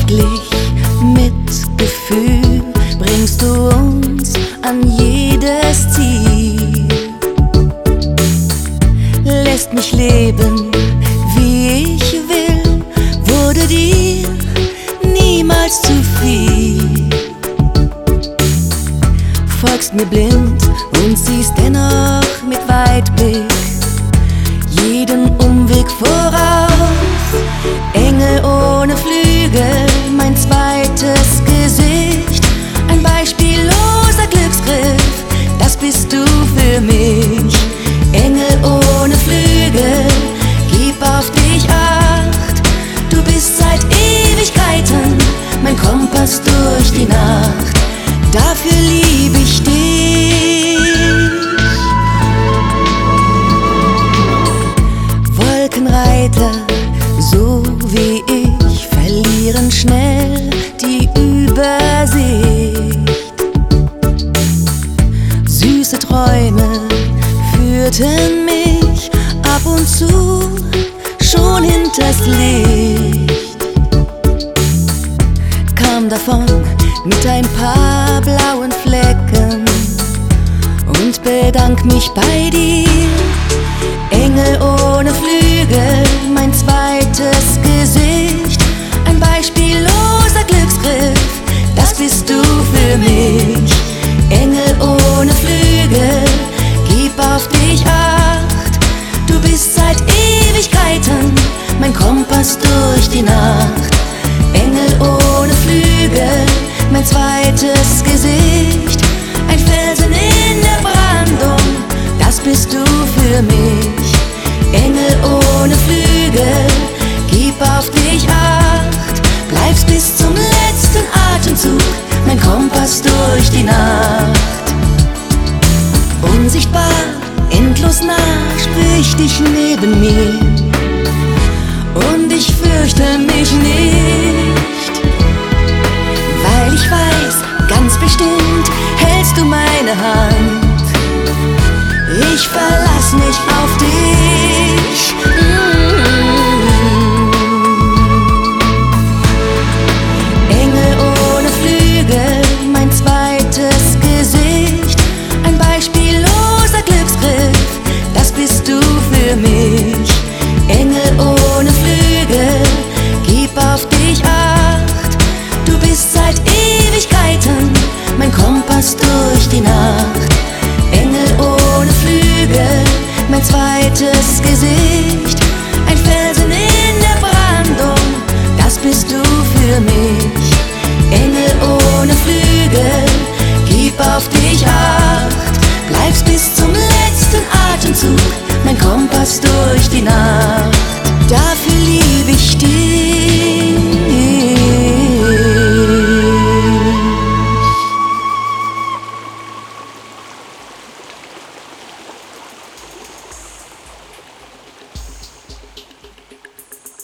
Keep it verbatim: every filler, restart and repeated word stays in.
Freundlich, Mitgefühl bringst du uns an jedes Ziel. Lässt mich leben, wie ich will, wurde dir niemals zu viel. Folgst mir blind und siehst dennoch mit Weitblick jeden Umweg voraus. Engel ohne Flügel, mein zweites Gesicht, ein beispielloser Glücksgriff, das bist du für mich. Engel ohne Flügel, gib auf dich Acht, du bist seit Ewigkeiten mein Kompass durch die Nacht, dafür lieb ich dich. Wolkenreiter, so wie ich, verlieren schnell die Übersicht. Süße Träume führten mich ab und zu schon hinters Licht. Kam davon mit ein paar blauen Flecken und bedank mich bei dir. Engel ohne Flügel, mein zweites Gesicht, ein beispielloser Glücksgriff, das bist du für mich. Engel ohne Flügel, gib auf dich Acht, du bist seit Ewigkeiten mein Kompass durch die Nacht. Engel ohne Flügel, mein zweites Gesicht, ein Felsen in der Brandung, das bist du für mich. Engel ohne Flügel, gib auf dich Acht, bleibst bis zum letzten Atemzug mein Kompass durch die Nacht. Unsichtbar, endlos nah, spür ich dich neben mir und ich fürchte mich nicht, weil ich weiß, ganz bestimmt hältst du meine Hand. Ich verlass mich auf dich. Mm-hmm. Engel ohne Flügel, mein zweites Gesicht, ein beispielloser Glücksgriff, das bist du für mich. Engel ohne Flügel, gib auf dich Acht, du bist seit Ewigkeiten mein Kompass durch die Nacht. Engel ohne Flügel, mein zweites Gesicht.